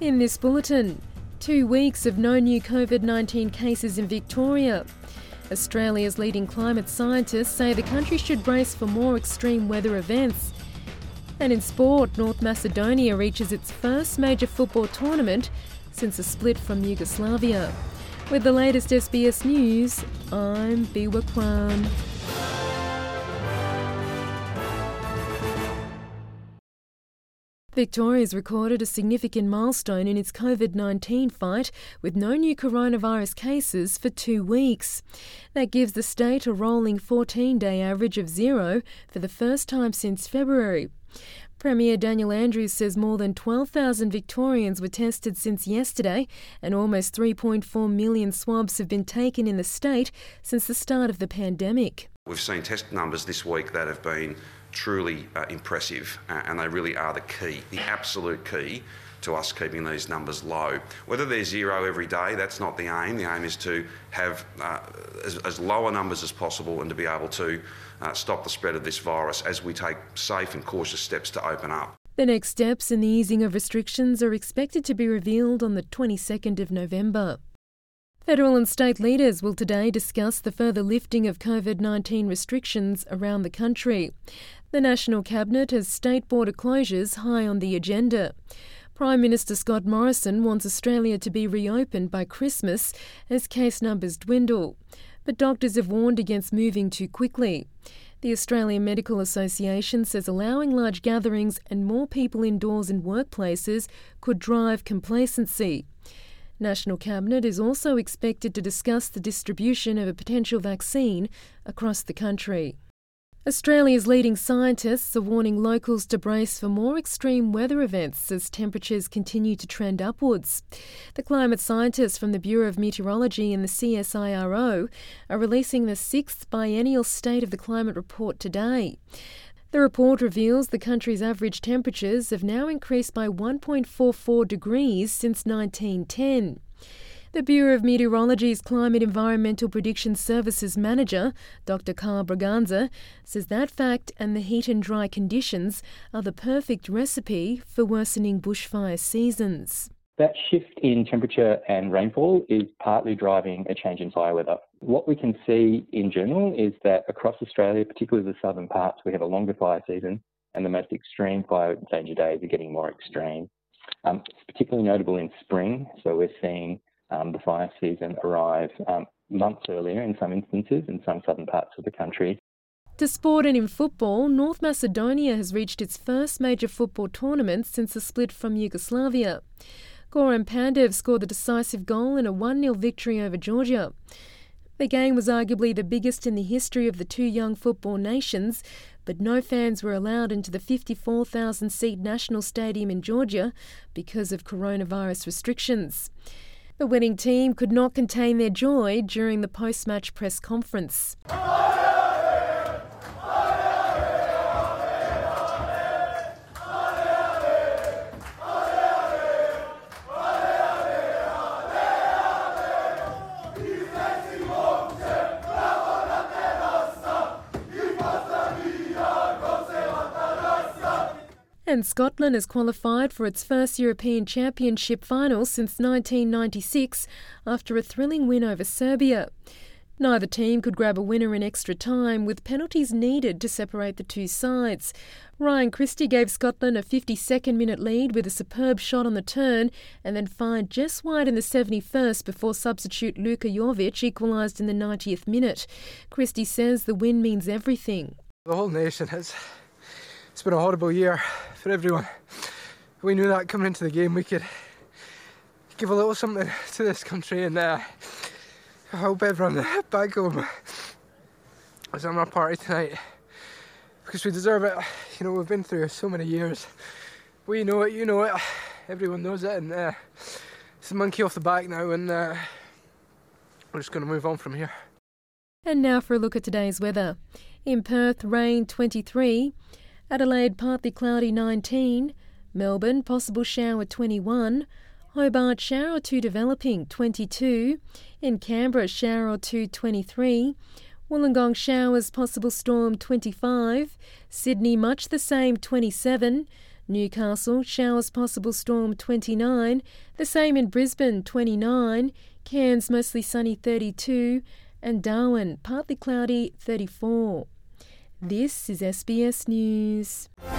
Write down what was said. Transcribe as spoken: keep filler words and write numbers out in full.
In this bulletin, two weeks of no new COVID nineteen cases in Victoria. Australia's leading climate scientists say the country should brace for more extreme weather events. And in sport, North Macedonia reaches its first major football tournament since a split from Yugoslavia. With the latest S B S News, I'm Biwa Kwan. Victoria's recorded a significant milestone in its COVID nineteen fight with no new coronavirus cases for two weeks. That gives the state a rolling fourteen-day average of zero for the first time since February. Premier Daniel Andrews says more than twelve thousand Victorians were tested since yesterday and almost three point four million swabs have been taken in the state since the start of the pandemic. We've seen test numbers this week that have been truly uh, impressive, uh, and they really are the key, the absolute key to us keeping these numbers low. Whether they're zero every day, that's not the aim. The aim is to have uh, as, as lower numbers as possible and to be able to uh, stop the spread of this virus as we take safe and cautious steps to open up. The next steps in the easing of restrictions are expected to be revealed on the twenty-second of November. Federal and state leaders will today discuss the further lifting of COVID nineteen restrictions around the country. The National Cabinet has state border closures high on the agenda. Prime Minister Scott Morrison wants Australia to be reopened by Christmas as case numbers dwindle. But doctors have warned against moving too quickly. The Australian Medical Association says allowing large gatherings and more people indoors in workplaces could drive complacency. National Cabinet is also expected to discuss the distribution of a potential vaccine across the country. Australia's leading scientists are warning locals to brace for more extreme weather events as temperatures continue to trend upwards. The climate scientists from the Bureau of Meteorology and the C S I R O are releasing the sixth biennial State of the Climate report today. The report reveals the country's average temperatures have now increased by one point four four degrees since nineteen ten. The Bureau of Meteorology's Climate Environmental Prediction Services Manager, Doctor Carl Braganza, says that fact and the heat and dry conditions are the perfect recipe for worsening bushfire seasons. That shift in temperature and rainfall is partly driving a change in fire weather. What we can see in general is that across Australia, particularly the southern parts, we have a longer fire season and the most extreme fire danger days are getting more extreme. Um, it's particularly notable in spring, so we're seeing um, the fire season arrive um, months earlier in some instances in some southern parts of the country. To sport and in football, North Macedonia has reached its first major football tournament since the split from Yugoslavia. Goran Pandev scored the decisive goal in a one nil victory over Georgia. The game was arguably the biggest in the history of the two young football nations, but no fans were allowed into the fifty-four thousand seat national stadium in Georgia because of coronavirus restrictions. The winning team could not contain their joy during the post-match press conference. And Scotland has qualified for its first European Championship final since nineteen ninety-six after a thrilling win over Serbia. Neither team could grab a winner in extra time, with penalties needed to separate the two sides. Ryan Christie gave Scotland a fifty-second minute lead with a superb shot on the turn and then fired just wide in the seventy-first before substitute Luka Jovic equalised in the ninetieth minute. Christie says the win means everything. The whole nation has... It's been a horrible year for everyone. We knew that coming into the game we could give a little something to this country, and uh, I hope everyone back home is on our party tonight because we deserve it. You know, we've been through so many years. We know it, you know it, everyone knows it, and uh, it's a monkey off the back now, and uh, we're just going to move on from here. And now for a look at today's weather. In Perth, rain twenty-three. Adelaide, partly cloudy nineteen, Melbourne, possible shower twenty-one, Hobart, shower or two developing twenty-two, in Canberra, shower or two twenty-three, Wollongong, showers, possible storm twenty-five, Sydney, much the same twenty-seven, Newcastle, showers possible storm twenty-nine, the same in Brisbane twenty-nine, Cairns mostly sunny thirty-two, and Darwin partly cloudy thirty-four. This is S B S News.